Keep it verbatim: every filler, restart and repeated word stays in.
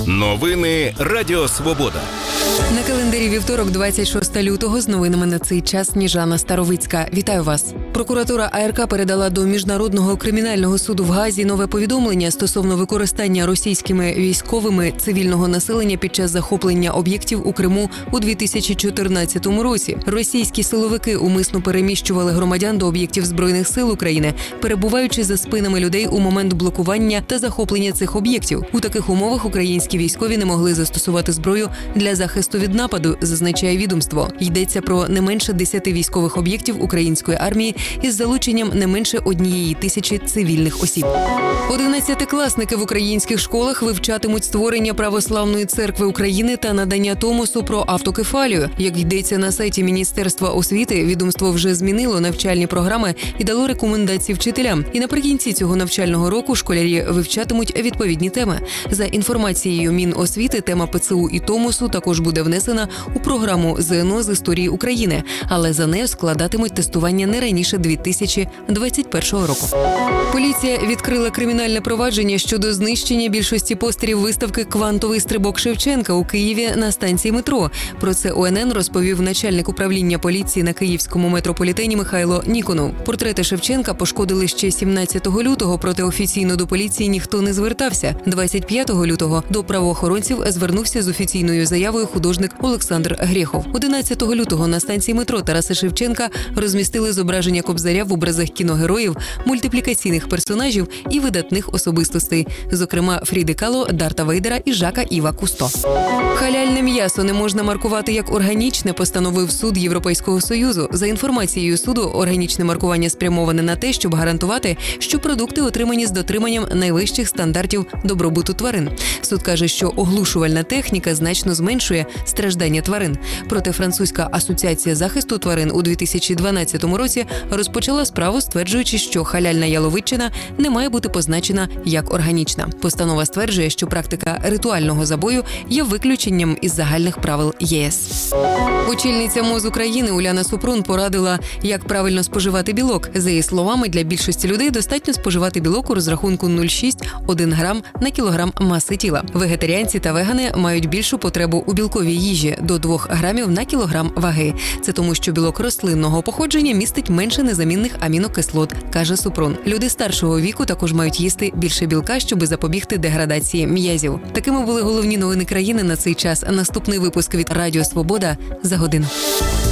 Новини Радіо Свобода. На календарі вівторок, двадцять шостого лютого, з новинами на цей час Сніжана Старовицька. Вітаю вас. Прокуратура АРК передала до Міжнародного кримінального суду в Гаазі нове повідомлення стосовно використання російськими військовими цивільного населення під час захоплення об'єктів у Криму у дві тисячі чотирнадцятому році. Російські силовики умисно переміщували громадян до об'єктів Збройних сил України, перебуваючи за спинами людей у момент блокування та захоплення цих об'єктів. У таких умовах українські військові не могли застосувати зброю для захисту від нападу, зазначає відомство. Йдеться про не менше десяти військових об'єктів української армії із залученням не менше однієї тисячі цивільних осіб. Одинадцятикласники в українських школах вивчатимуть створення Православної церкви України та надання томосу про автокефалію. Як йдеться на сайті Міністерства освіти, відомство вже змінило навчальні програми і дало рекомендації вчителям. І наприкінці цього навчального року школярі вивчатимуть відповідні теми. За інформацією Міносвіти, тема ПЦУ і томосу також буде внесена у програму ЗНО з історії України, але за нею складатимуть тестування не раніше дві тисячі двадцять першого року. Поліція відкрила кримінальне провадження щодо знищення більшості постерів виставки «Квантовий стрибок Шевченка» у Києві на станції метро. Про це О Ен Ен розповів начальник управління поліції на київському метрополітені Михайло Ніконов. Портрети Шевченка пошкодили ще сімнадцятого лютого, проте офіційно до поліції ніхто не звертався. двадцять п'ятого лютого до правоохоронців звернувся з офіційною заявою художник Олександр Грєхов. одинадцятого лютого на станції метро Тараса Шевченка розмістили зображення Кобзаря в образах кіногероїв, мультиплікаційних персонажів і видатних особистостей, зокрема Фріди Кало, Дарта Вейдера і Жака Іва Кусто. Халяльне м'ясо не можна маркувати як органічне, постановив суд Європейського Союзу. За інформацією суду, органічне маркування спрямоване на те, щоб гарантувати, що продукти отримані з дотриманням найвищих стандартів добробуту тварин. Суд каже, що оглушувальна техніка значно зменшує страждання тварин. Проте Французька асоціація захисту тварин у дві тисячі дванадцятому році розпочала справу, стверджуючи, що халяльна яловичина не має бути позначена як органічна. Постанова стверджує, що практика ритуального забою є виключенням із загальних правил Є Ес. Очільниця МОЗ України Уляна Супрун порадила, як правильно споживати білок. За її словами, для більшості людей достатньо споживати білок у розрахунку нуль цілих шість десятих - один грам на кілограм маси тіла. Вегетаріанці та вегани мають більшу потребу у білковій їжі – до двох грамів на кілограм ваги. Це тому, що білок рослинного походження містить менше незамінних амінокислот, каже Супрун. Люди старшого віку також мають їсти більше білка, щоб запобігти деградації м'язів. Такими були головні новини країни на цей час. Наступний випуск від Радіо Свобода за годину.